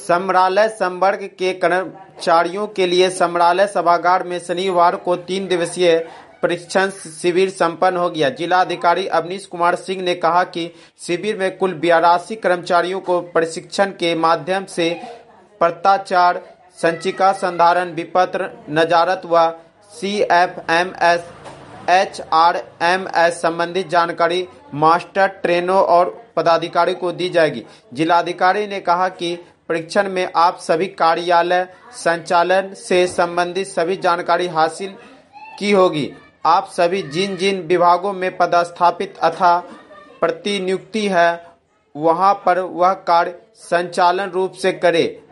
समरालय संवर्ग के कर्मचारियों के लिए समरालय सभागार में शनिवार को 3 दिवसीय प्रशिक्षण शिविर संपन्न हो गया। जिलाधिकारी अवनीश कुमार सिंह ने कहा कि शिविर में कुल 82 कर्मचारियों को प्रशिक्षण के माध्यम से पत्राचार, संचिका संधारण, विपत्र नजारत व CFMS HRMS संबंधित जानकारी मास्टर ट्रेनरों और पदाधिकारी को दी जाएगी। जिलाधिकारी ने कहा कि प्रशिक्षण में आप सभी कार्यालय संचालन से संबंधित सभी जानकारी हासिल की होगी। आप सभी जिन जिन विभागों में पदस्थापित अथवा प्रतिनियुक्ति है वहां पर वह कार्य संचालन रूप से करें।